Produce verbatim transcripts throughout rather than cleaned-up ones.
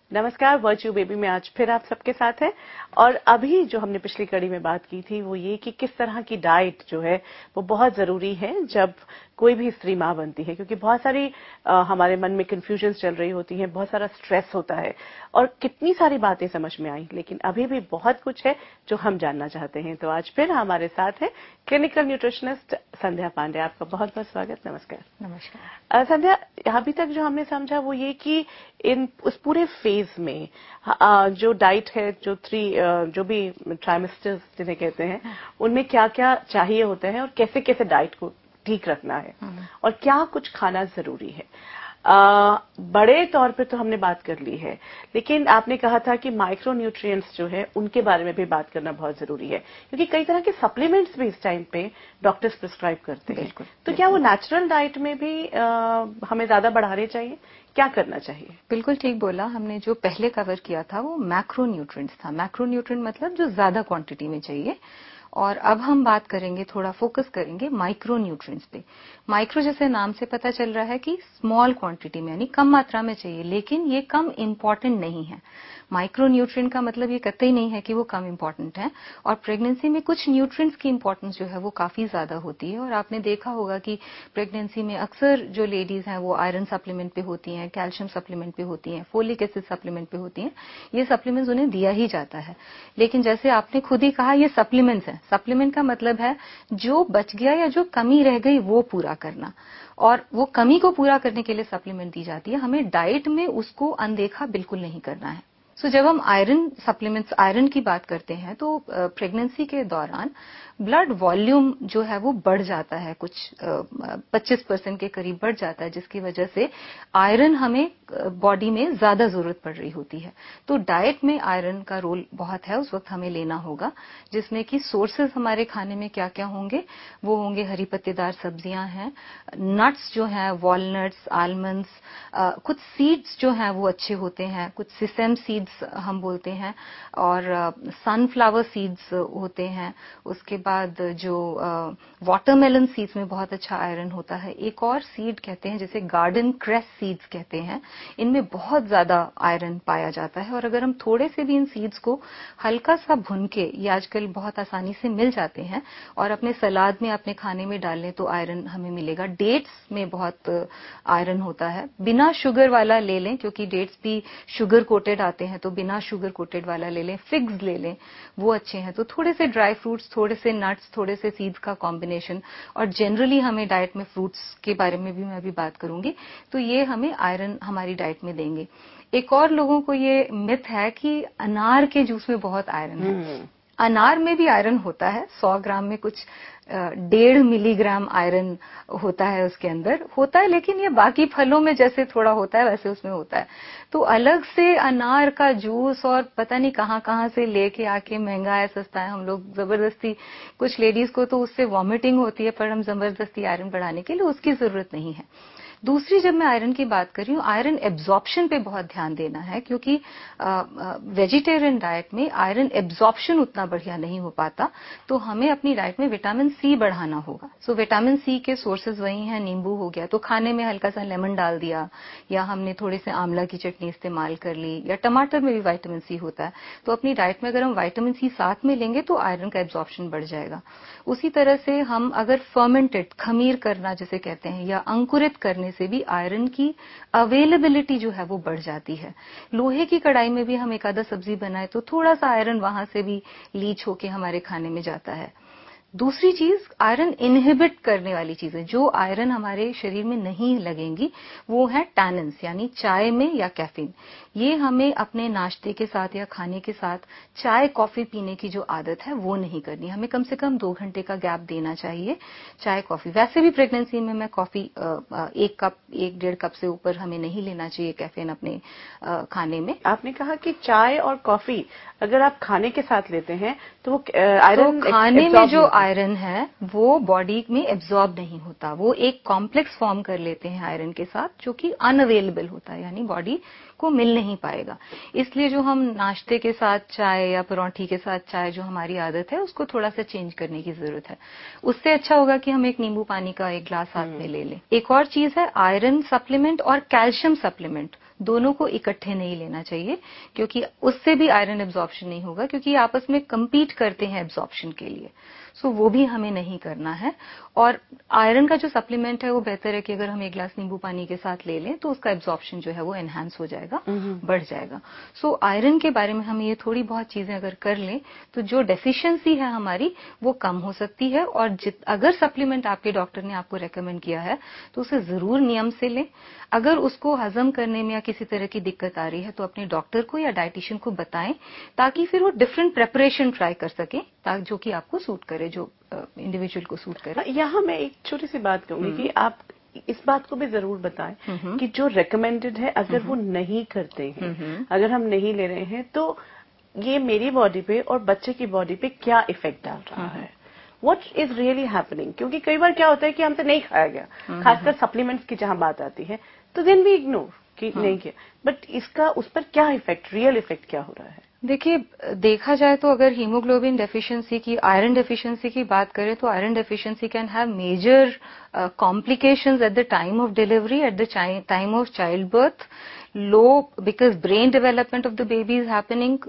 नमस्कार, virtue baby में आज फिर आप सबके साथ हैं। और अभी जो हमने पिछली कड़ी में बात की थी वो ये कि किस तरह की डाइट जो है वो बहुत जरूरी है जब कोई भी स्त्री मां बनती है, क्योंकि बहुत सारी आ, हमारे मन में कंफ्यूजन्स चल रही होती हैं, बहुत सारा स्ट्रेस होता है और कितनी सारी बातें समझ में आई, लेकिन अभी भी बहुत कुछ है जो हम जानना चाहते हैं। तो आज फिर हमारे साथ है क्लिनिकल न्यूट्रिशनिस्ट संध्या पांडे। आपका बहुत बहुत स्वागत। नमस्कार। नमस्कार। संध्या, अभी तक जो हमने समझा वो ये कि इन उस पूरे फेज में आ, जो डाइट है, जो थ्री जो भी ट्राइमेस्टर्स जिन्हें कहते हैं, उनमें क्या क्या चाहिए होता है और कैसे कैसे डाइट को ठीक रखना है और क्या कुछ खाना जरूरी है। आ, बड़े तौर पे तो हमने बात कर ली है, लेकिन आपने कहा था कि माइक्रो न्यूट्रिएंट्स जो है उनके बारे में भी बात करना बहुत जरूरी है, क्योंकि कई तरह के सप्लीमेंट्स भी इस टाइम पे डॉक्टर्स प्रिस्क्राइब करते हैं। तो बिल्कुल। क्या वो नेचुरल डाइट में भी आ, हमें ज्यादा बढ़ाने चाहिए? क्या करना चाहिए? बिल्कुल ठीक बोला। हमने जो पहले कवर किया था वो मैक्रो न्यूट्रिएंट्स था। मैक्रो न्यूट्रिएंट मतलब जो ज्यादा क्वांटिटी में चाहिए, और अब हम बात करेंगे, थोड़ा फोकस करेंगे माइक्रो न्यूट्रिएंट्स पे। माइक्रो जैसे नाम से पता चल रहा है कि स्मॉल क्वांटिटी में, यानी कम मात्रा में चाहिए, लेकिन ये कम इंपॉर्टेंट नहीं है। माइक्रो न्यूट्रिएंट का मतलब ये कतई नहीं है कि वो कम इंपॉर्टेंट है। और प्रेगनेंसी में कुछ न्यूट्रिएंट्स की इंपॉर्टेंस जो है वो काफी ज्यादा होती है। और आपने देखा होगा कि प्रेगनेंसी में अक्सर जो लेडीज हैं वो आयरन सप्लीमेंट पे होती हैं, कैल्शियम सप्लीमेंट पे होती हैं, फोलिक एसिड सप्लीमेंट पे होती हैं। ये सप्लीमेंट्स उन्हें दिया ही जाता है, लेकिन जैसे आपने खुद ही कहा ये सप्लीमेंट्स हैं। सप्लीमेंट का मतलब है जो बच गया या जो कमी रह गई वो पूरा करना, और वो कमी को पूरा करने के लिए सप्लीमेंट दी जाती है। हमें डाइट में उसको अनदेखा बिल्कुल नहीं करना है। सो so, जब हम आयरन सप्लीमेंट्स, आयरन की बात करते हैं, तो प्रेगनेंसी के दौरान ब्लड वॉल्यूम जो है वो बढ़ जाता है, कुछ पच्चीस परसेंट के करीब बढ़ जाता है, जिसकी वजह से आयरन हमें बॉडी में ज्यादा जरूरत पड़ रही होती है। तो डाइट में आयरन का रोल बहुत है, उस वक्त हमें लेना होगा, जिसमें कि सोर्सेज हमारे खाने में क्या क्या होंगे। वो होंगे हरी पत्तेदार सब्जियां हैं, नट्स जो हैं, वॉलनट्स, आलमंड्स, कुछ सीड्स जो हैं वो अच्छे होते हैं, कुछ सिसेम सीड्स हम बोलते हैं, और सनफ्लावर सीड्स होते हैं। उसके बाद जो वाटरमेलन सीड्स में बहुत अच्छा आयरन होता है। एक और सीड कहते हैं जिसे गार्डन क्रेस सीड्स कहते हैं, इनमें बहुत ज्यादा आयरन पाया जाता है। और अगर हम थोड़े से भी इन सीड्स को हल्का सा भुन के, ये आजकल बहुत आसानी से मिल जाते हैं, और अपने सलाद में, अपने खाने में डाल लें तो आयरन हमें मिलेगा। डेट्स में बहुत आयरन होता है। बिना शुगर वाला ले लें, क्योंकि डेट्स भी शुगर कोटेड आते हैं, तो बिना शुगर कोटेड वाला ले लें। फिग्स ले लें, वो अच्छे हैं। तो थोड़े से ड्राई फ्रूट्स, थोड़े से नट्स, थोड़े से सीड्स का कॉम्बिनेशन, और जनरली हमें डाइट में फ्रूट्स के बारे में भी मैं अभी बात करूंगी, तो ये हमें आयरन हमारी डाइट में देंगे। एक और लोगों को ये मिथ है कि अनार के जूस में बहुत आयरन है। अनार में भी आयरन होता है। सौ ग्राम में कुछ डेढ़ मिलीग्राम आयरन होता है, उसके अंदर होता है, लेकिन ये बाकी फलों में जैसे थोड़ा होता है वैसे उसमें होता है। तो अलग से अनार का जूस और पता नहीं कहां कहां से लेके आके, महंगा है सस्ता है, हम लोग जबरदस्ती, कुछ लेडीज को तो उससे वॉमिटिंग होती है, पर हम जबरदस्ती आयरन बढ़ाने के लिए, उसकी जरूरत नहीं है। दूसरी, जब मैं आयरन की बात कर रही हूँ, आयरन एब्जॉर्प्शन पे बहुत ध्यान देना है, क्योंकि वेजिटेरियन डाइट में आयरन एब्जॉर्प्शन उतना बढ़िया नहीं हो पाता। तो हमें अपनी डाइट में विटामिन सी बढ़ाना होगा। सो विटामिन सी के सोर्सेज वही हैं, नींबू हो गया, तो खाने में हल्का सा लेमन डाल दिया, या हमने थोड़े से आंवला की चटनी इस्तेमाल कर ली, या टमाटर में भी विटामिन सी होता है। तो अपनी डाइट में अगर हम विटामिन सी साथ में लेंगे तो आयरन का एब्जॉर्प्शन बढ़ जाएगा। उसी तरह से हम अगर फर्मेंटेड, खमीर करना जिसे कहते हैं, या अंकुरित करने से भी आयरन की अवेलेबिलिटी जो है वो बढ़ जाती है। लोहे की कढ़ाई में भी हम एक आधा सब्जी बनाए तो थोड़ा सा आयरन वहां से भी लीच होके हमारे खाने में जाता है। दूसरी चीज, आयरन इनहिबिट करने वाली चीजें, जो आयरन हमारे शरीर में नहीं लगेंगी, वो है टैनिन्स, यानी चाय में या कैफीन। ये हमें अपने नाश्ते के साथ या खाने के साथ चाय कॉफी पीने की जो आदत है वो नहीं करनी। हमें कम से कम दो घंटे का गैप देना चाहिए चाय कॉफी। वैसे भी प्रेगनेंसी में मैं कॉफी एक कप, एक डेढ़ कप से ऊपर हमें नहीं लेना चाहिए कैफीन अपने खाने में। आपने कहा कि चाय और कॉफी अगर आप खाने के साथ लेते हैं तो वो आयरन, तो खाने में जो आयरन है वो बॉडी में एब्जॉर्ब नहीं होता, वो एक कॉम्प्लेक्स फॉर्म कर लेते हैं आयरन के साथ, जो कि अनअवेलेबल होता है, यानी बॉडी को मिल नहीं पाएगा। इसलिए जो हम नाश्ते के साथ चाय या परोठी के साथ चाय, जो हमारी आदत है, उसको थोड़ा सा चेंज करने की जरूरत है। उससे अच्छा होगा कि हम एक नींबू पानी का एक ग्लास साथ में ले लें। एक और चीज है आयरन सप्लीमेंट और कैल्शियम सप्लीमेंट, दोनों को इकट्ठे नहीं लेना चाहिए, क्योंकि उससे भी आयरन एब्जॉर्प्शन नहीं होगा, क्योंकि आपस में कंपीट करते हैं एब्जॉर्प्शन के लिए। सो so, वो भी हमें नहीं करना है। और आयरन का जो सप्लीमेंट है वो बेहतर है कि अगर हम एक गिलास नींबू पानी के साथ ले लें तो उसका एब्जॉर्प्शन जो है वो एनहांस हो जाएगा, बढ़ जाएगा। सो so, आयरन के बारे में हम ये थोड़ी बहुत चीजें अगर कर लें तो जो डेफिशिएंसी है हमारी वो कम हो सकती है। और अगर सप्लीमेंट आपके डॉक्टर ने आपको रेकमेंड किया है तो उसे जरूर नियम से लें। अगर उसको हजम करने में या किसी तरह की दिक्कत आ रही है तो अपने डॉक्टर को या डाइटिशियन को बताएं, ताकि फिर वो डिफरेंट प्रेपरेशन ट्राई कर सके, ताकि जो कि आपको सूट करे, जो इंडिविजुअल को सूट करे। यहाँ मैं एक छोटी सी बात कहूंगी कि आप इस बात को भी जरूर बताएं कि जो रेकमेंडेड है अगर वो नहीं करते हैं, अगर हम नहीं ले रहे हैं, तो ये मेरी बॉडी पे और बच्चे की बॉडी पे क्या इफेक्ट डाल रहा है, व्हाट इज रियली हैपनिंग। क्योंकि कई बार क्या होता है कि हमसे नहीं खाया गया, खासकर सप्लीमेंट्स की जहां बात आती है, तो देन वी इग्नोर कि नहीं किया, बट इसका उस पर क्या इफेक्ट, रियल इफेक्ट क्या हो रहा है। देखिए, देखा जाए तो अगर हीमोग्लोबिन डेफिशिएंसी की, आयरन डेफिशिएंसी की बात करें तो iron deficiency can have major complications at the time of delivery, at the time of child birth, low because brain development of the baby is happening,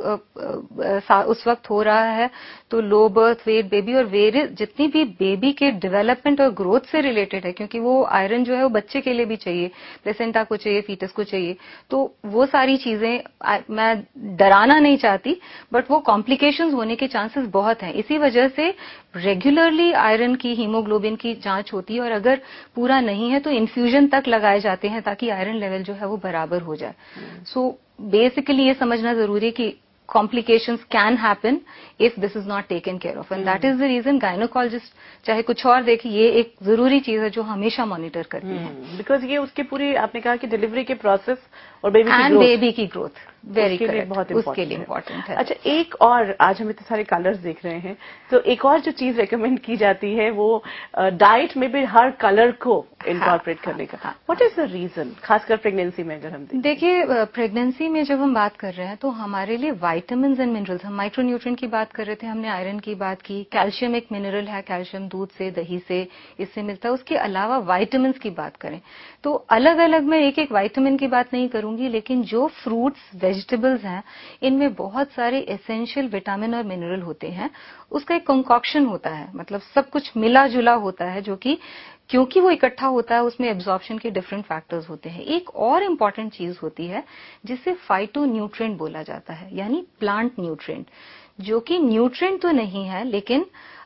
उस वक्त हो रहा है, तो लो बर्थ वेट बेबी और वेरियस जितनी भी baby के डेवलपमेंट और ग्रोथ से रिलेटेड है, क्योंकि वो आयरन जो है वो बच्चे के लिए भी चाहिए, प्लेसेंटा को चाहिए, फीटस को चाहिए, तो वो सारी चीजें मैं डराना नहीं चाहती, बट वो कॉम्प्लिकेशंस होने के चांसेस बहुत हैं। इसी वजह से रेगुलरली आयरन की, हीमोग्लोबिन की जांच होती है, और अगर पूरा नहीं है तो इन्फ्यूजन तक लगाए जाते हैं ताकि आयरन लेवल जो है वो बराबर हो जाए। सो बेसिकली ये समझना जरूरी है कि complications can happen if this is not taken care of, and that is the reason gynecologist चाहे कुछ और देखे, ये एक जरूरी चीज है जो हमेशा मॉनिटर करती है, बिकॉज ये उसके पूरी, आपने कहा कि डिलीवरी के प्रोसेस और बेबी की एंड ग्रोथ, बेबी की ग्रोथ वेरी करेक्ट, बहुत उसके लिए इम्पोर्टेंट है। अच्छा, एक और, आज हम इतने सारे कलर्स देख रहे हैं, तो एक और जो चीज रिकमेंड की जाती है वो डाइट में भी हर कलर को इनकॉर्पोरेट करने का, व्हाट इज द रीजन, खासकर प्रेगनेंसी में अगर हम देखें। देखिए, प्रेगनेंसी में जब हम बात कर रहे हैं तो हमारे लिए विटामिन्स एंड मिनरल्स, हम माइक्रोन्यूट्रिएंट की बात कर रहे थे, हमने आयरन की बात की, कैल्शियम एक मिनरल है, कैल्शियम दूध से, दही से, इससे मिलता है। उसके अलावा विटामिन्स की बात करें तो अलग अलग, मैं एक एक विटामिन की बात नहीं करूंगी, लेकिन जो फ्रूट्स वेजिटेबल्स हैं इनमें बहुत सारे एसेंशियल विटामिन और मिनरल होते हैं। उसका एक कंकॉक्शन होता है, मतलब सब कुछ मिला जुला होता है, जो कि क्योंकि वो इकट्ठा होता है उसमें एब्जॉर्प्शन के डिफरेंट फैक्टर्स होते हैं। एक और इम्पॉर्टेंट चीज होती है जिसे फाइटोन्यूट्रिएंट बोला जाता है, यानी प्लांट न्यूट्रिएंट, जो कि न्यूट्रिएंट तो नहीं है लेकिन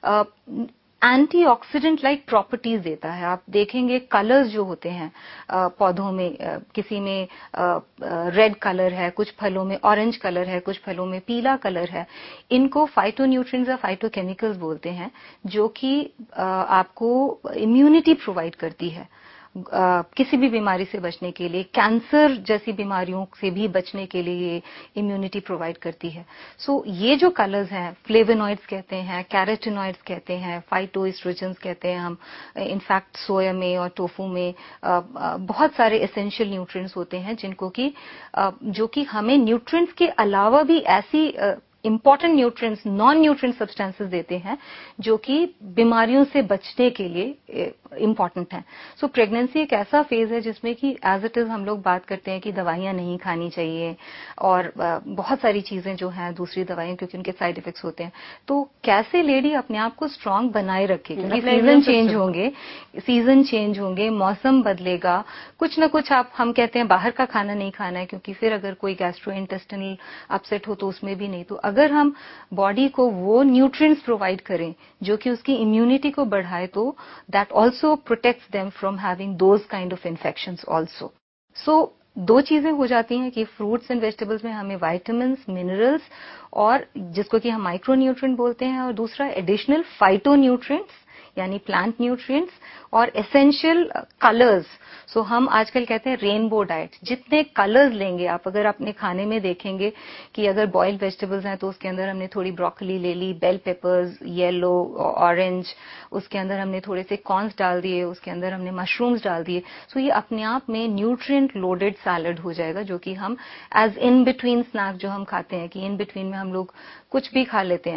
एंटीऑक्सीडेंट लाइक प्रॉपर्टीज देता है। आप देखेंगे कलर्स जो होते हैं आ, पौधों में, आ, किसी में रेड कलर है, कुछ फलों में ऑरेंज कलर है, कुछ फलों में पीला कलर है, इनको फाइटोन्यूट्रिएंट्स या फाइटोकेमिकल्स बोलते हैं, जो कि आपको इम्यूनिटी प्रोवाइड करती है, आ, किसी भी बीमारी से बचने के लिए, कैंसर जैसी बीमारियों से भी बचने के लिए इम्यूनिटी प्रोवाइड करती है। सो so, ये जो कलर्स हैं, फ्लेवोनॉइड्स कहते हैं, कैरोटीनॉइड्स कहते हैं, फाइटोएस्ट्रोजेंस कहते हैं हम, इनफैक्ट सोया में और टोफू में आ, आ, बहुत सारे एसेंशियल न्यूट्रिएंट्स होते हैं, जिनको कि जो कि हमें न्यूट्रिएंट्स के अलावा भी ऐसी आ, important nutrients, non nutrient substances देते हैं जो कि बीमारियों से बचने के लिए इंपॉर्टेंट हैं। सो प्रेगनेंसी एक ऐसा फेज है जिसमें कि एज इट इज हम लोग बात करते हैं कि दवाइयां नहीं खानी चाहिए और बहुत सारी चीजें जो हैं दूसरी दवाइयां, क्योंकि उनके साइड इफेक्ट्स होते हैं। तो कैसे लेडी अपने आप को स्ट्रांग बनाए रखे, क्योंकि सीजन चेंज होंगे, सीजन चेंज होंगे, मौसम बदलेगा, कुछ ना कुछ आप, हम कहते हैं बाहर का खाना नहीं खाना है, क्योंकि फिर अगर कोई गैस्ट्रोइंटेस्टिनल अपसेट हो तो उसमें भी नहीं। तो अगर हम बॉडी को वो न्यूट्रिएंट्स प्रोवाइड करें जो कि उसकी इम्यूनिटी को बढ़ाए, तो that also protects them from having those kind of infections also. So दो चीजें हो जाती हैं कि फ्रूट्स एंड वेजिटेबल्स में हमें विटामिन्स, मिनरल्स और जिसको कि हम माइक्रोन्यूट्रिएंट बोलते हैं, और दूसरा एडिशनल फाइटोन्यूट्रिएंट्स यानी प्लांट न्यूट्रिएंट्स और एसेंशियल कलर्स। सो हम आजकल कहते हैं रेनबो डाइट, जितने कलर्स लेंगे आप, अगर अपने खाने में देखेंगे कि अगर बॉइल्ड वेजिटेबल्स हैं तो उसके अंदर हमने थोड़ी ब्रोकली ले ली, बेल पेपर्स येलो ऑरेंज, उसके अंदर हमने थोड़े से कॉर्न्स डाल दिए, उसके अंदर हमने मशरूम्स डाल दिए। सो ये अपने आप में न्यूट्रिएंट लोडेड सैलड हो जाएगा, जो कि हम एज इन बिटवीन स्नैक जो हम खाते हैं कि इन बिटवीन में हम लोग कुछ भी खा लेते हैं,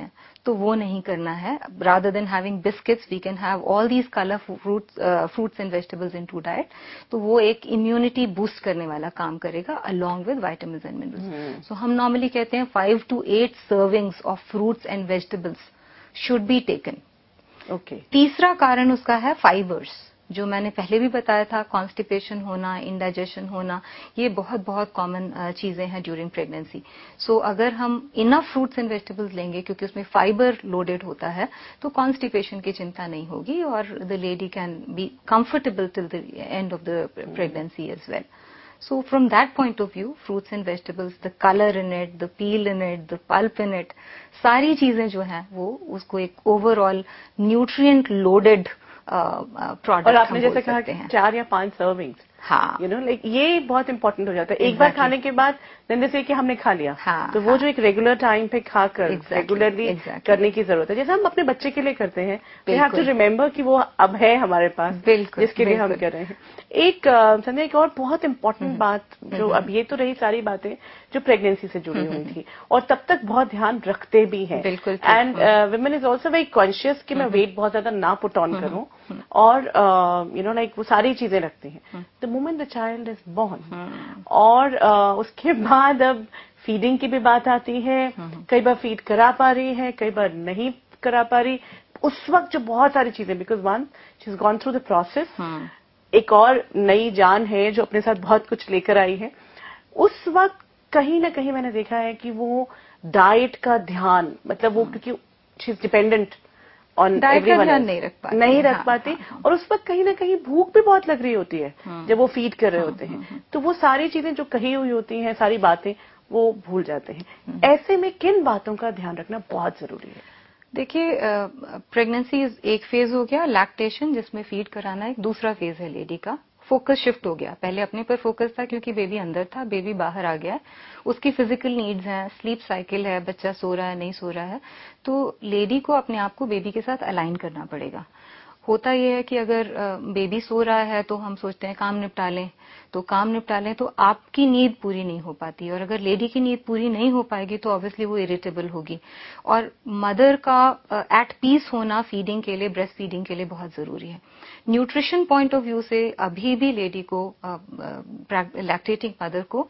तो वो नहीं करना है. Rather than having biscuits we can have all these colour fruits fruits and vegetables into diet. तो वो एक इम्यूनिटी बूस्ट करने वाला काम करेगा along with vitamins and minerals. So हम नॉर्मली कहते हैं five to eight servings of fruits and vegetables should be taken. Okay. तीसरा कारण उसका है फाइबर्स, जो मैंने पहले भी बताया था. कॉन्स्टिपेशन होना, इंडाइजेशन होना, ये बहुत बहुत कॉमन चीजें हैं ड्यूरिंग प्रेगनेंसी. सो अगर हम इनफ फ्रूट्स एंड वेजिटेबल्स लेंगे, क्योंकि उसमें फाइबर लोडेड होता है, तो कॉन्स्टिपेशन की चिंता नहीं होगी और the lady can be comfortable till the end of the pregnancy as well. So from that point of view, fruits and vegetables, the color in it, the peel in it, the pulp in it, सारी चीजें जो हैं वो उसको एक overall nutrient loaded product और आपने जैसे कहा कि चार या पांच सर्विंग्स, हाँ, यू नो लाइक ये बहुत इंपॉर्टेंट हो जाता है. एक बार खाने के बाद देन जैसे कि हमने खा लिया, हाँ, तो वो हाँ, जो एक रेगुलर टाइम पे खाकर Exactly, रेगुलरली exactly. करने की जरूरत है. जैसे हम अपने बच्चे के लिए करते हैं, वी हैव टू बिल्कुल. रिमेम्बर कि वो अब है हमारे पास, बिल्कुल, जिसके लिए हम बिल्कुल. कर रहे हैं. एक अ, संध्या, एक और बहुत इंपॉर्टेंट बात जो, अब ये तो रही सारी बातें जो प्रेगनेंसी से जुड़ी हुई थी और तब तक बहुत ध्यान रखते भी हैं. बिल्कुल. And women is also very conscious कि मैं वेट बहुत ज्यादा ना पुट ऑन करूं और यू नो लाइक वो सारी चीजें रखती हैं. The moment the child is born और uh, उसके बाद अब फीडिंग की भी बात आती है. कई बार फीड करा पा रही है, कई बार नहीं करा पा रही. उस वक्त जो बहुत सारी चीजें, because one she is gone through the process, एक और नई जान है जो अपने साथ बहुत कुछ लेकर आई है. उस वक्त कहीं ना कहीं मैंने देखा है कि वो डाइट का ध्यान, मतलब वो क्योंकि she is dependent on everyone, नहीं रख पाती नहीं रख पाती हाँ, हाँ, और उस वक्त कहीं ना कहीं भूख भी बहुत लग रही होती है जब वो फीड कर रहे होते हैं. तो वो सारी चीजें जो कही हुई होती हैं, सारी बातें वो भूल जाते हैं. ऐसे में किन बातों का ध्यान रखना बहुत जरूरी है? देखिए, प्रेगनेंसी एक फेज हो गया, लैक्टेशन जिसमें फीड कराना एक दूसरा फेज है लेडी का. फोकस शिफ्ट हो गया. पहले अपने पर फोकस था क्योंकि बेबी अंदर था, बेबी बाहर आ गया है. उसकी फिजिकल नीड्स हैं, स्लीप साइकिल है, बच्चा सो रहा है नहीं सो रहा है, तो लेडी को अपने आप को बेबी के साथ अलाइन करना पड़ेगा. होता यह है कि अगर बेबी सो रहा है तो हम सोचते हैं काम निपटा लें, तो काम निपटा लें तो आपकी नींद पूरी नहीं हो पाती, और अगर लेडी की नींद पूरी नहीं हो पाएगी तो ऑब्वियसली वो इरिटेबल होगी. और मदर का एट पीस होना फीडिंग के लिए, ब्रेस्ट फीडिंग के लिए बहुत जरूरी है. न्यूट्रिशन पॉइंट ऑफ व्यू से अभी भी लेडी को, लैक्टेटिंग मदर को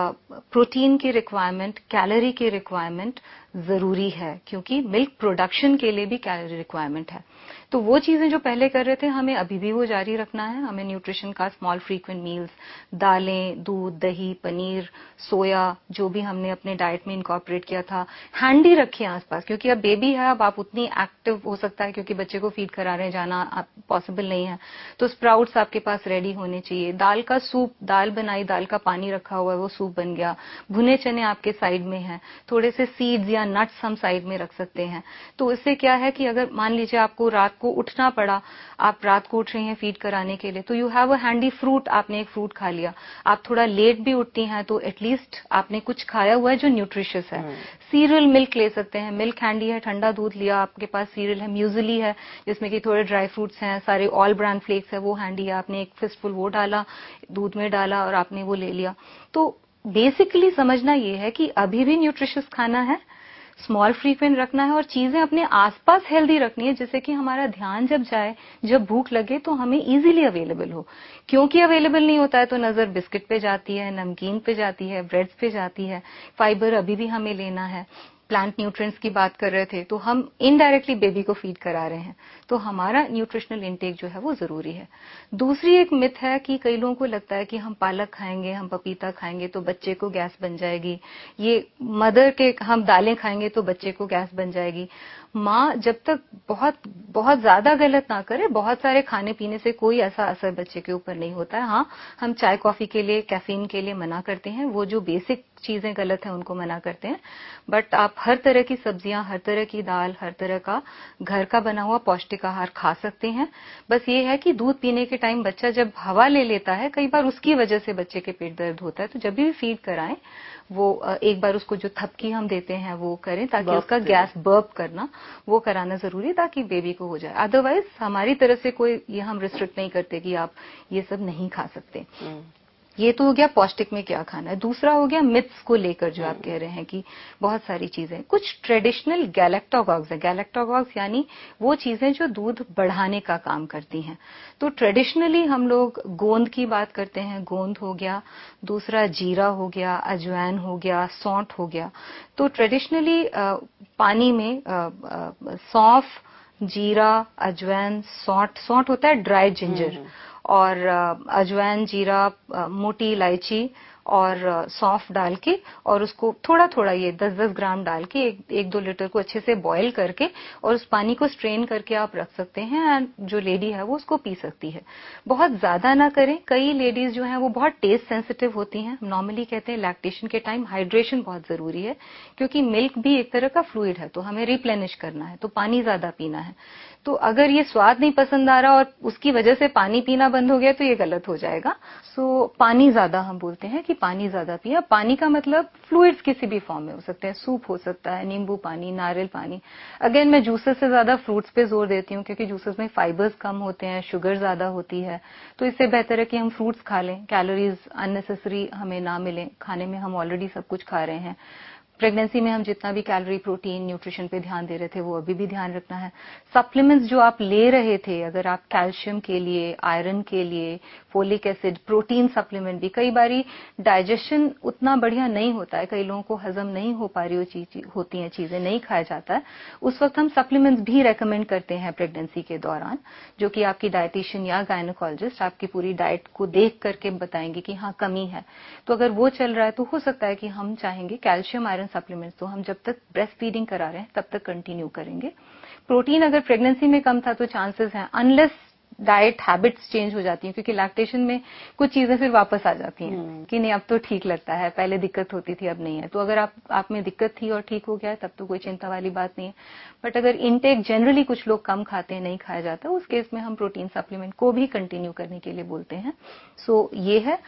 प्रोटीन की रिक्वायरमेंट, कैलोरी की रिक्वायरमेंट जरूरी है, क्योंकि मिल्क प्रोडक्शन के लिए भी कैलोरी रिक्वायरमेंट है. तो वो चीजें जो पहले कर रहे थे हमें अभी भी वो जारी रखना है. हमें न्यूट्रिशन का स्मॉल फ्रीक्वेंट मील्स, दालें, दूध, दही, पनीर, सोया, जो भी हमने अपने डाइट में इनकॉर्पोरेट किया था, हैंडी रखिए आसपास, क्योंकि अब बेबी है, अब आप उतनी एक्टिव हो सकता है क्योंकि बच्चे को फीड करा रहे जाना पॉसिबल नहीं है, तो स्प्राउट्स आपके पास रेडी होने चाहिए. दाल का सूप, दाल बनाई, दाल का पानी रखा हुआ है, वो सूप बन गया. भुने चने आपके साइड में हैं, थोड़े से सीड्स या नट्स हम साइड में रख सकते हैं. तो इससे क्या है कि अगर मान लीजिए आपको रात को उठना पड़ा, आप रात को उठ रही हैं फीड कराने के लिए, तो you have a handy fruit, आपने एक फ्रूट खा लिया. आप थोड़ा लेट भी उठती हैं तो एटलीस्ट आपने कुछ खाया हुआ है जो न्यूट्रिशियस है. सीरियल मिल्क ले सकते हैं, मिल्क हैंडी है, ठंडा दूध लिया, आपके पास सीरियल है, म्यूजिली है जिसमें कि थोड़े ड्राई फ्रूट्स हैं, सारे ऑल ब्रांड फ्लेक्स है, वो हैंडी है, आपने एक फिस्टफुल वो डाला, दूध में डाला और आपने वो ले लिया. तो बेसिकली समझना ये है कि अभी भी न्यूट्रिशियस खाना है, स्मॉल फ्रीक्वेंट रखना है और चीजें अपने आसपास हेल्दी रखनी है, जिससे कि हमारा ध्यान जब जाए, जब भूख लगे तो हमें इजीली अवेलेबल हो. क्योंकि अवेलेबल नहीं होता है तो नजर बिस्किट पे जाती है, नमकीन पे जाती है, ब्रेड्स पे जाती है. फाइबर अभी भी हमें लेना है. प्लांट न्यूट्रिएंट्स की बात कर रहे थे तो हम इनडायरेक्टली बेबी को फीड करा रहे हैं, तो हमारा न्यूट्रिशनल इंटेक जो है वो जरूरी है. दूसरी एक मिथ है कि कई लोगों को लगता है कि हम पालक खाएंगे, हम पपीता खाएंगे तो बच्चे को गैस बन जाएगी, ये मदर के, हम दालें खाएंगे तो बच्चे को गैस बन जाएगी. माँ जब तक बहुत बहुत ज्यादा गलत ना करे, बहुत सारे खाने पीने से कोई ऐसा असर बच्चे के ऊपर नहीं होता है. हाँ, हम चाय कॉफी के लिए, कैफीन के लिए मना करते हैं, वो जो बेसिक चीजें गलत है उनको मना करते हैं. बट आप हर तरह की सब्जियां, हर तरह की दाल, हर तरह का घर का बना हुआ पौष्टिक आहार खा सकते हैं. बस ये है कि दूध पीने के टाइम बच्चा जब हवा ले लेता है, कई बार उसकी वजह से बच्चे के पेट दर्द होता है, तो जब भी फीड कराएं वो एक बार उसको जो थपकी हम देते हैं वो करें, ताकि उसका गैस बर्प करना वो कराना जरूरी है, ताकि बेबी को हो जाए. अदरवाइज हमारी तरफ से कोई ये हम रिस्ट्रिक्ट नहीं करते कि आप ये सब नहीं खा सकते. ये तो हो गया पौष्टिक में क्या खाना है। दूसरा हो गया मिथ्स को लेकर जो आप कह रहे हैं कि बहुत सारी चीजें, कुछ ट्रेडिशनल गैलेक्टोगॉग्स है। गैलेक्टोगॉग्स यानी वो चीजें जो दूध बढ़ाने का काम करती हैं। तो ट्रेडिशनली हम लोग गोंद की बात करते हैं, गोंद हो गया, दूसरा जीरा हो गया, अजवाइन हो गया, सौंठ हो गया। तो ट्रेडिशनली पानी में सौंफ, जीरा, अजवाइन, सौंठ, सौंठ होता है ड्राई जिंजर, और अजवाइन, जीरा, मोटी इलायची और सौंफ डाल के और उसको थोड़ा थोड़ा ये दस दस ग्राम डाल के एक, एक दो लीटर को अच्छे से बॉईल करके और उस पानी को स्ट्रेन करके आप रख सकते हैं एंड जो लेडी है वो उसको पी सकती है। बहुत ज्यादा ना करें, कई लेडीज जो हैं वो बहुत टेस्ट सेंसिटिव होती हैं। नॉर्मली कहते हैं लैक्टेशन के टाइम हाइड्रेशन बहुत जरूरी है, क्योंकि मिल्क भी एक तरह का फ्लूइड है, तो हमें रिप्लेनिश करना है, तो पानी ज्यादा पीना है। तो अगर ये स्वाद नहीं पसंद आ रहा और उसकी वजह से पानी पीना बंद हो गया तो ये गलत हो जाएगा। सो पानी ज्यादा, हम बोलते हैं कि पानी ज्यादा पिया। पानी का मतलब फ्लूइड्स किसी भी फॉर्म में हो सकते हैं, सूप हो सकता है, नींबू पानी, नारियल पानी। अगेन मैं जूसेस से ज्यादा फ्रूट्स पे जोर देती हूँ, क्योंकि जूसेस में फाइबर्स कम होते हैं, शुगर ज्यादा होती है, तो इससे बेहतर है कि हम फ्रूट्स खा लें, कैलोरीज अननेसेसरी हमें ना मिले। खाने में हम ऑलरेडी सब कुछ खा रहे हैं। प्रेगनेंसी में हम जितना भी कैलोरी, प्रोटीन, न्यूट्रिशन पे ध्यान दे रहे थे वो अभी भी ध्यान रखना है। सप्लीमेंट्स जो आप ले रहे थे, अगर आप कैल्शियम के लिए, आयरन के लिए, फोलिक एसिड, प्रोटीन सप्लीमेंट भी, कई बारी डाइजेशन उतना बढ़िया नहीं होता है, कई लोगों को हजम नहीं हो पा रही हो चीज होती हैं चीजें, नहीं खाया जाता है, उस वक्त हम सप्लीमेंट्स भी रेकमेंड करते हैं प्रेगनेंसी के दौरान, जो कि आपकी डायटिशियन या गायनोकोलॉजिस्ट आपकी पूरी डाइट को देख करके बताएंगे कि हाँ कमी है। तो अगर वो चल रहा है तो हो सकता है कि हम चाहेंगे कैल्शियम आयरन सप्लीमेंट्स तो हम जब तक ब्रेस्ट फीडिंग करा रहे हैं तब तक कंटिन्यू करेंगे। प्रोटीन अगर प्रेगनेंसी में कम था तो चांसेस हैं, अनलेस डाइट हैबिट्स चेंज हो जाती हैं, क्योंकि लैक्टेशन में कुछ चीजें फिर वापस आ जाती हैं कि नहीं अब तो ठीक लगता है, पहले दिक्कत होती थी अब नहीं है। तो अगर आप आप में दिक्कत थी और ठीक हो गया है तब तो कोई चिंता वाली बात नहीं है। बट अगर इनटेक जनरली कुछ लोग कम खाते हैं, नहीं खाया जाता, उस केस में हम प्रोटीन सप्लीमेंट को भी कंटिन्यू करने के लिए बोलते हैं। सो so, ये है।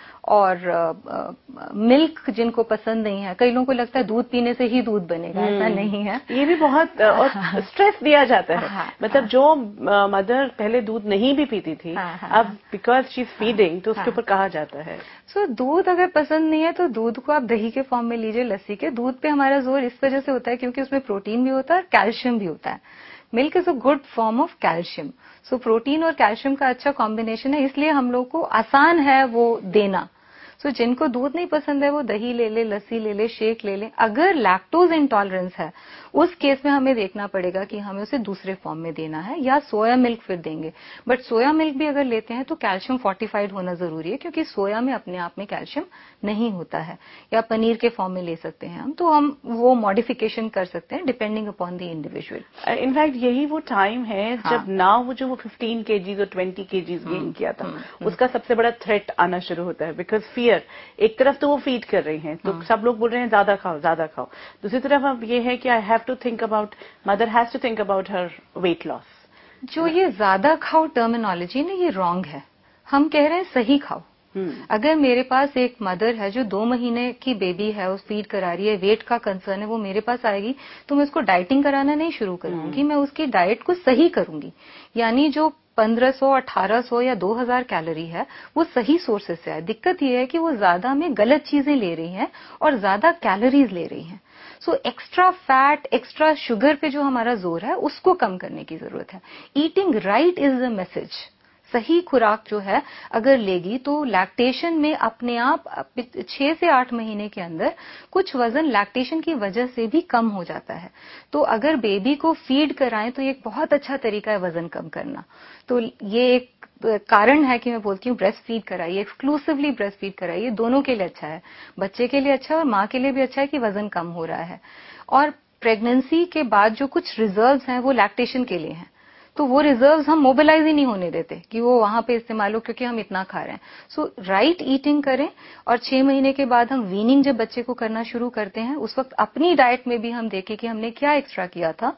और मिल्क uh, जिनको पसंद नहीं है, कई लोगों को लगता है दूध पीने से ही दूध बनेगा, ऐसा नहीं है। ये भी बहुत और स्ट्रेस दिया जाता है। हाँ, मतलब हाँ, जो मदर पहले दूध नहीं भी पीती थी, हाँ, हाँ, अब बिकॉज शी इज फीडिंग तो उसके ऊपर हाँ, कहा जाता है। सो so, दूध अगर पसंद नहीं है तो दूध को आप दही के फॉर्म में लीजिए, लस्सी के। दूध पे हमारा जोर इस वजह से होता है क्योंकि उसमें प्रोटीन भी होता है और कैल्शियम भी होता है। Milk is a good form of calcium. So protein और कैल्शियम का अच्छा कॉम्बिनेशन है, इसलिए हम लोग को आसान है वो देना। सो so, जिनको दूध नहीं पसंद है वो दही ले ले, लस्सी ले ले, शेक ले ले। अगर लैक्टोज इंटॉलरेंस है उस केस में हमें देखना पड़ेगा कि हमें उसे दूसरे फॉर्म में देना है या सोया मिल्क फिर देंगे। बट सोया मिल्क भी अगर लेते हैं तो कैल्शियम फोर्टिफाइड होना जरूरी है, क्योंकि सोया में अपने आप में कैल्शियम नहीं होता है। या पनीर के फॉर्म में ले सकते हैं हम, तो हम वो मॉडिफिकेशन कर सकते हैं depending upon the individual. In fact यही वो टाइम है हाँ, जब ना वो जो वो फिफ्टीन केजीज और ट्वेंटी केजीज गेन किया था, उसका सबसे बड़ा थ्रेट आना शुरू होता है। बिकॉज फियर, एक तरफ तो वो फीड कर रही हैं तो सब लोग बोल रहे हैं ज्यादा खाओ ज्यादा खाओ, दूसरी तरफ अब ये है कि I have to think about, mother has to think about her weight loss. जो ये ज्यादा खाओ टर्मिनोलॉजी ना, ये रॉन्ग है। हम कह रहे हैं सही खाओ। अगर मेरे पास एक मदर है जो दो महीने की बेबी है, उस फीड करा रही है, वेट का कंसर्न है, वो मेरे पास आएगी तो मैं उसको डाइटिंग कराना नहीं शुरू करूंगी, मैं उसकी डाइट को सही करूंगी। यानी जो पंद्रह सौ, अठारह सौ या दो हज़ार कैलोरी है वो सही सोर्सेज से आए। दिक्कत ये है कि वो ज्यादा में गलत चीजें ले रही हैं और ज्यादा कैलोरीज ले रही हैं। So extra fat, extra sugar पे जो हमारा जोर है उसको कम करने की जरूरत है। Eating right is the message. सही खुराक जो है अगर लेगी तो लैक्टेशन में अपने आप छह से आठ महीने के अंदर कुछ वजन लैक्टेशन की वजह से भी कम हो जाता है। तो अगर बेबी को फीड कराएं तो ये एक बहुत अच्छा तरीका है वजन कम करना। तो ये एक कारण है कि मैं बोलती हूँ ब्रेस्ट फीड कराइए, एक्सक्लूसिवली ब्रेस्ट फीड कराइए, दोनों के लिए अच्छा है, बच्चे के लिए अच्छा है और माँ के लिए भी अच्छा है कि वजन कम हो रहा है। और प्रेगनेंसी के बाद जो कुछ रिजर्व्स हैं वो लैक्टेशन के लिए हैं, तो वो रिजर्व्स हम मोबिलाइज ही नहीं होने देते कि वो वहां पे इस्तेमाल हो, क्योंकि हम इतना खा रहे हैं। सो राइट ईटिंग करें और छह महीने के बाद हम वीनिंग जब बच्चे को करना शुरू करते हैं उस वक्त अपनी डाइट में भी हम देखें कि हमने क्या एक्स्ट्रा किया था।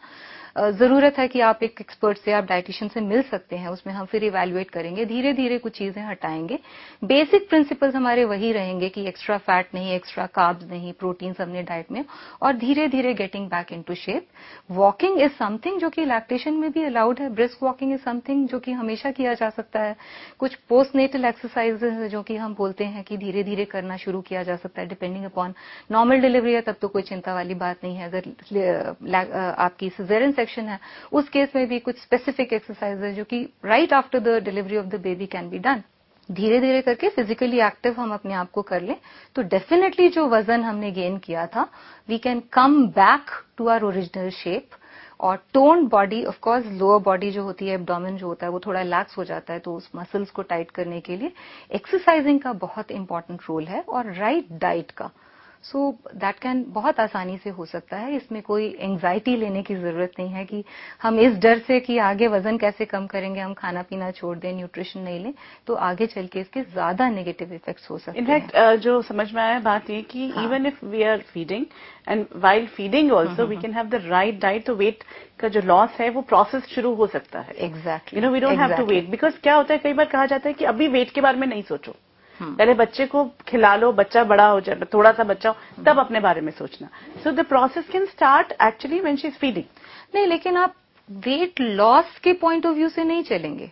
जरूरत है कि आप एक एक्सपर्ट से, आप डाइटिशियन से मिल सकते हैं, उसमें हम फिर इवैल्यूएट करेंगे, धीरे धीरे कुछ चीजें हटाएंगे। बेसिक प्रिंसिपल्स हमारे वही रहेंगे कि एक्स्ट्रा फैट नहीं, एक्स्ट्रा कार्ब्स नहीं, प्रोटीन हमने डाइट में, और धीरे धीरे getting back into shape. Walking is something जो कि लैक्टेशन में भी अलाउड है, ब्रिस्क वॉकिंग इज समथिंग जो कि हमेशा किया जा सकता है। कुछ पोस्ट नेटल एक्सरसाइजेज जो कि हम बोलते हैं कि धीरे धीरे करना शुरू किया जा सकता है, डिपेंडिंग अपॉन नॉर्मल डिलीवरी है तब तो कोई चिंता वाली बात नहीं है। अगर आपकी सिजेरियन सेक्शन है उस केस में भी कुछ स्पेसिफिक एक्सरसाइजेज जो कि right after the delivery of the baby can be done. धीरे धीरे करके फिजिकली एक्टिव हम अपने आप को कर लें तो डेफिनेटली जो वजन हमने गेन किया था, we can come back to our original shape. और toned body, of course lower body जो होती है, एब्डोमेन जो होता है, वो थोड़ा रिलैक्स हो जाता है, तो उस मसल्स को टाइट करने के लिए एक्सरसाइजिंग का बहुत इंपॉर्टेंट रोल है, और राइट डाइट का। सो दैट कैन बहुत आसानी से हो सकता है। इसमें कोई एंग्जाइटी लेने की जरूरत नहीं है कि हम इस डर से कि आगे वजन कैसे कम करेंगे, हम खाना पीना छोड़ दें, न्यूट्रिशन नहीं लें, तो आगे चल के इसके ज्यादा नेगेटिव इफेक्ट्स हो सकते हैं। इनफैक्ट uh, जो समझ में आया बात ये कि even if we are feeding and while feeding also we can have the right diet, तो वेट का जो लॉस है वो प्रोसेस शुरू हो सकता है। Exactly, you know we don't have to wait, because क्या होता है कई बार कहा जाता है कि अभी वेट के बारे में नहीं सोचो, पहले बच्चे को खिला लो, बच्चा बड़ा हो जाए, थोड़ा सा बच्चा हो, तब अपने बारे में सोचना। So the process can start actually when she is feeding. नहीं, लेकिन आप वेट लॉस के पॉइंट ऑफ व्यू से नहीं चलेंगे,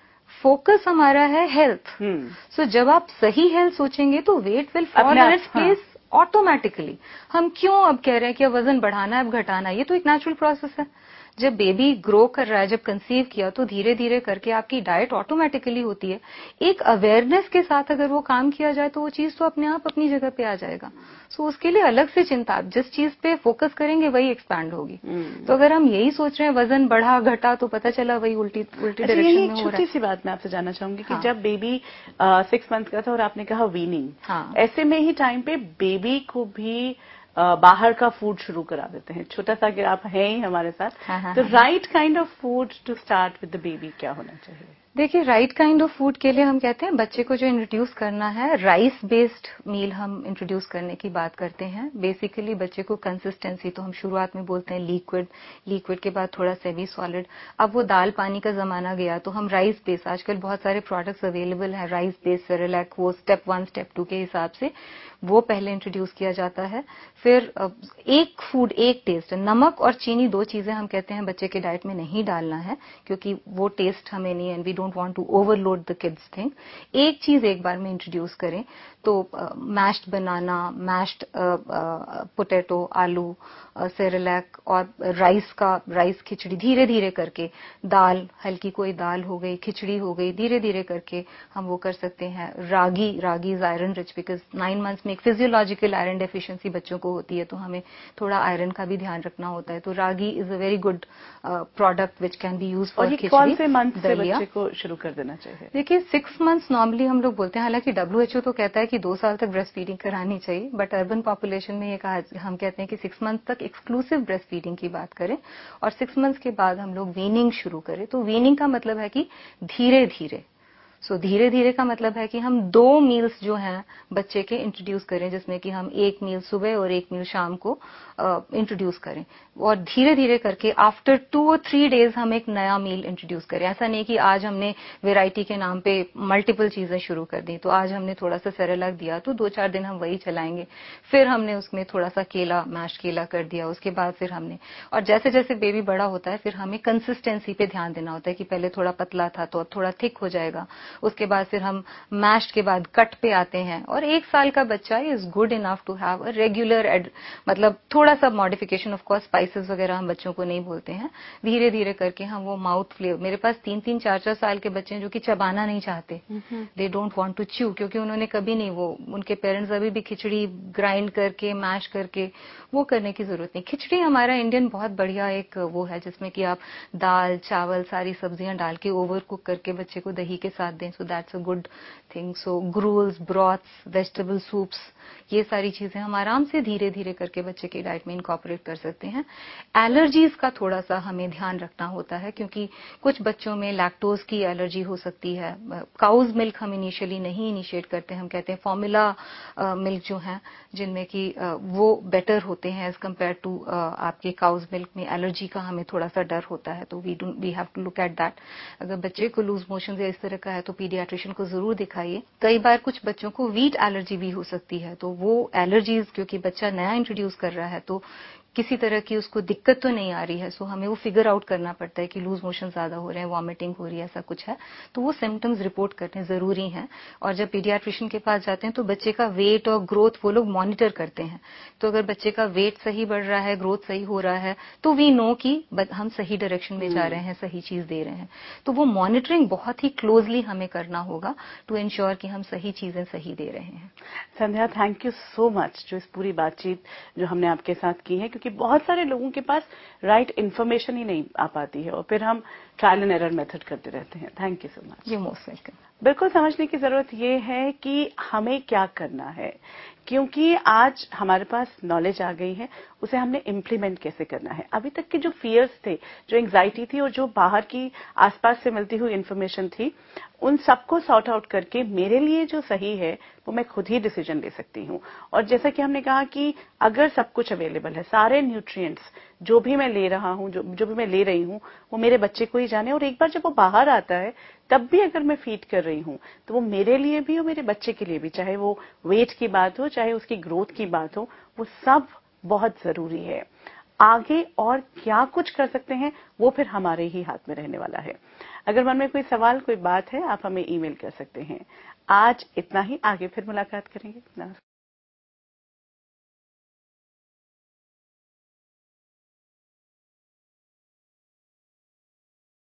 फोकस हमारा है हेल्थ। सो so, जब आप सही हेल्थ सोचेंगे तो weight will fall in its place automatically. हम क्यों अब कह रहे हैं कि अब वजन बढ़ाना है, अब घटाना है, ये तो एक नेचुरल प्रोसेस है। जब बेबी ग्रो कर रहा है, जब कंसीव किया, तो धीरे धीरे करके आपकी डाइट ऑटोमेटिकली होती है। एक अवेयरनेस के साथ अगर वो काम किया जाए तो वो चीज तो अपने आप अपनी जगह पे आ जाएगा। सो so, उसके लिए अलग से चिंता, आप जिस चीज पे फोकस करेंगे वही एक्सपैंड होगी। hmm. तो अगर हम यही सोच रहे हैं वजन बढ़ा घटा, तो पता चला वही उल्टी उल्टी अच्छा, डायरेक्शन में हो रहा है। छोटी सी बात मैं आपसे जानना चाहूंगी कि हाँ. जब बेबी सिक्स मंथ का था और आपने कहा वीनिंग, हाँ. ऐसे में ही टाइम पे बेबी को भी Uh, बाहर का फूड शुरू करा देते हैं। छोटा सा अगर आप हैं ही हमारे साथ, हाँ, तो right kind of food to start with the baby क्या होना चाहिए? देखिए, राइट काइंड ऑफ फूड के लिए हम कहते हैं बच्चे को जो इंट्रोड्यूस करना है, राइस बेस्ड मील हम इंट्रोड्यूस करने की बात करते हैं। बेसिकली बच्चे को कंसिस्टेंसी, तो हम शुरुआत में बोलते हैं लिक्विड, लिक्विड के बाद थोड़ा सेमी सॉलिड। अब वो दाल पानी का जमाना गया तो हम राइस बेस्ड, आजकल बहुत सारे प्रोडक्ट्स अवेलेबल है राइस बेस्ड सेरेलैक, वो स्टेप वन स्टेप टू के हिसाब से वो पहले इंट्रोड्यूस किया जाता है। फिर एक फूड एक टेस्ट, नमक और चीनी दो चीजें हम कहते हैं बच्चे के डाइट में नहीं डालना है, क्योंकि वो टेस्ट हमें नहीं, and we don't want to overload the kids thing. एक चीज एक बार में इंट्रोड्यूस करें तो मैश्ड बनाना, मैश्ड पोटैटो, आलू, सेरेलैक और राइस का राइस खिचड़ी, धीरे धीरे करके दाल, हल्की कोई दाल हो गई, खिचड़ी हो गई, धीरे धीरे करके हम वो कर सकते हैं। Ragi, ragi is iron rich, because nine months में एक फिजियोलॉजिकल आयरन डेफिशिएंसी बच्चों को होती है, तो हमें थोड़ा आयरन का भी ध्यान रखना होता है। तो ragi is a very good product which can be use for khichdi. कौन से मंथ से बच्चे को शुरू कर देना चाहिए? देखिए, सिक्स मंथ्स नॉर्मली हम लोग बोलते हैं, हालांकि डब्ल्यू एच ओ तो कहता है कि दो साल तक ब्रेस्ट फीडिंग करानी चाहिए, बट अर्बन पॉपुलेशन में ये कहा, हम कहते हैं कि सिक्स मंथ तक एक्सक्लूसिव ब्रेस्ट फीडिंग की बात करें, और सिक्स मंथ्स के बाद हम लोग वीनिंग शुरू करें। तो वीनिंग का मतलब है कि धीरे धीरे, सो so, धीरे धीरे का मतलब है कि हम दो मील्स जो हैं बच्चे के इंट्रोड्यूस करें, जिसमें कि हम एक मील सुबह और एक मील शाम को इंट्रोड्यूस uh, करें, और धीरे धीरे करके आफ्टर टू और थ्री डेज हम एक नया मील इंट्रोड्यूस करें। ऐसा नहीं कि आज हमने वैरायटी के नाम पे मल्टीपल चीजें शुरू कर दी, तो आज हमने थोड़ा सा सेरेलैक दिया तो दो चार दिन हम वही चलाएंगे, फिर हमने उसमें थोड़ा सा केला, मैश्ड केला कर दिया, उसके बाद फिर हमने, और जैसे जैसे बेबी बड़ा होता है फिर हमें कंसिस्टेंसी पे ध्यान देना होता है कि पहले थोड़ा पतला था तो अब थोड़ा थिक हो जाएगा, उसके बाद फिर हम मैश्ड के बाद कट पे आते हैं। और एक साल का बच्चा is good enough to have a regular, मतलब थोड़ा सा मॉडिफिकेशन, ऑफ कोर्स स्पाइसेस वगैरह हम बच्चों को नहीं बोलते हैं, धीरे धीरे करके हम वो माउथ फ्लेवर, मेरे पास तीन तीन चार चार साल के बच्चे हैं जो कि चबाना नहीं चाहते, they don't want to chew, क्योंकि उन्होंने कभी नहीं, वो उनके पेरेंट्स अभी भी खिचड़ी ग्राइंड करके मैश करके, वो करने की जरूरत नहीं। खिचड़ी हमारा इंडियन बहुत बढ़िया एक वो है, जिसमें कि आप दाल चावल सारी सब्जियां डाल के ओवर कुक करके बच्चे को दही के साथ दें, so that's a good thing. So gruels, broths, vegetable soups, ये सारी चीजें हम आराम से धीरे धीरे करके बच्चे के डाइट में इनकॉर्पोरेट कर सकते हैं। एलर्जीज का थोड़ा सा हमें ध्यान रखना होता है, क्योंकि कुछ बच्चों में लैक्टोज की एलर्जी हो सकती है। काउज मिल्क हम इनिशियली नहीं इनिशिएट करते, हम कहते हैं फॉर्मूला मिल्क जो है जिनमें कि वो बेटर होते हैं एज कम्पेयर टू आपके काउज मिल्क में एलर्जी का हमें थोड़ा सा डर होता है, तो we do we have to look at that. अगर बच्चे को लूज मोशन या इस तरह का है तो पीडियाट्रिशियन को जरूर दिखाइए। कई बार कुछ बच्चों को वीट एलर्जी भी हो सकती है, तो वो एलर्जीज क्योंकि बच्चा नया इंट्रोड्यूस कर रहा है तो किसी तरह की उसको दिक्कत तो नहीं आ रही है, सो हमें वो फिगर आउट करना पड़ता है कि लूज मोशन ज्यादा हो रहे हैं, वॉमिटिंग हो रही है, ऐसा कुछ है, तो वो सिम्टम्स रिपोर्ट करने जरूरी हैं। और जब पीडियाट्रिशियन के पास जाते हैं तो बच्चे का वेट और ग्रोथ वो लोग मॉनिटर करते हैं, तो अगर बच्चे का वेट सही बढ़ रहा है, ग्रोथ सही हो रहा है, तो वी नो कि हम सही डायरेक्शन में जा रहे हैं, सही चीज दे रहे हैं। तो वो मॉनिटरिंग बहुत ही क्लोजली हमें करना होगा टू इंश्योर कि हम सही चीजें सही दे रहे हैं। Sandhya, thank you so much जो इस पूरी बातचीत जो हमने आपके साथ की है, क्योंकि बहुत सारे लोगों के पास राइट इन्फॉर्मेशन ही नहीं आ पाती है और फिर हम ट्रायल एंड एरर मेथड करते रहते हैं। Thank you so much. You most welcome. बिल्कुल समझने की जरूरत ये है कि हमें क्या करना है, क्योंकि आज हमारे पास नॉलेज आ गई है, उसे हमने इम्प्लीमेंट कैसे करना है। अभी तक के जो फियर्स थे, जो एंग्जाइटी थी और जो बाहर की आसपास से मिलती हुई इन्फॉर्मेशन थी, उन सबको सॉर्ट आउट करके मेरे लिए जो सही है वो मैं खुद ही डिसीजन ले सकती हूँ। और जैसा कि हमने कहा कि अगर सब कुछ अवेलेबल है, सारे न्यूट्रिएंट्स जो भी मैं ले रहा हूँ, जो जो भी मैं ले रही हूँ, वो मेरे बच्चे को ही जाने, और एक बार जब वो बाहर आता है तब भी अगर मैं फीड कर रही हूँ तो वो मेरे लिए भी और मेरे बच्चे के लिए भी, चाहे वो वेट की बात हो, चाहे उसकी ग्रोथ की बात हो, वो सब बहुत जरूरी है। आगे और क्या कुछ कर सकते हैं वो फिर हमारे ही हाथ में रहने वाला है। अगर मन में कोई सवाल, कोई बात है, आप हमें ईमेल कर सकते हैं। आज इतना ही, आगे फिर मुलाकात करेंगे। नमस्कार।